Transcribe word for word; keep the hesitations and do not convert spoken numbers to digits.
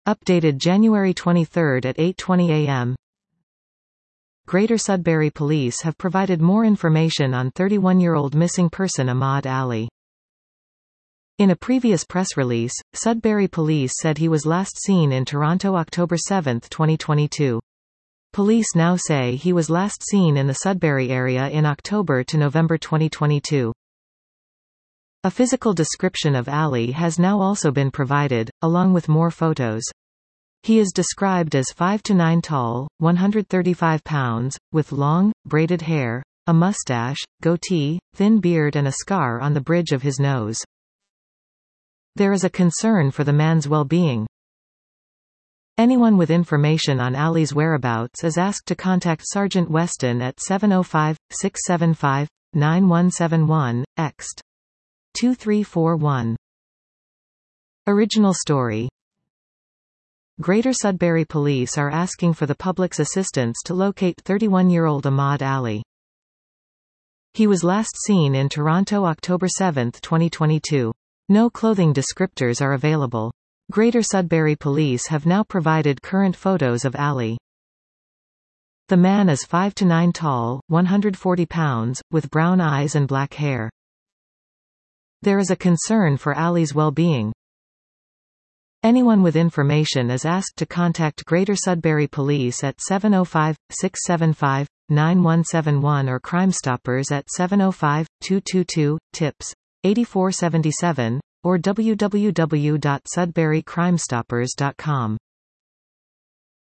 Updated January twenty-third at eight twenty a m Greater Sudbury Police have provided more information on thirty-one-year-old missing person Ahmad Ali. In a previous press release, Sudbury Police said he was last seen in Toronto October seventh twenty twenty-two. Police now say he was last seen in the Sudbury area in October to November twenty twenty-two. A physical description of Ali has now also been provided, along with more photos. He is described as five to nine tall, one hundred thirty-five pounds, with long, braided hair, a mustache, goatee, thin beard and a scar on the bridge of his nose. There is a concern for the man's well-being. Anyone with information on Ali's whereabouts is asked to contact Sergeant Weston at seven oh five, six seven five, nine one seven one, ext. two three four one. Original story. Greater Sudbury Police are asking for the public's assistance to locate thirty-one-year-old Ahmad Ali. He was last seen in Toronto October seventh twenty twenty-two. No clothing descriptors are available. Greater Sudbury Police have now provided current photos of Ali. The man is five to nine tall, one hundred forty pounds, with brown eyes and black hair. There is a concern for Ali's well-being. Anyone with information is asked to contact Greater Sudbury Police at seven oh five, six seven five, nine one seven one or Crime Stoppers at seven oh five, two two two, tips, eighty-four seventy-seven, or w w w dot sudbury crime stoppers dot com.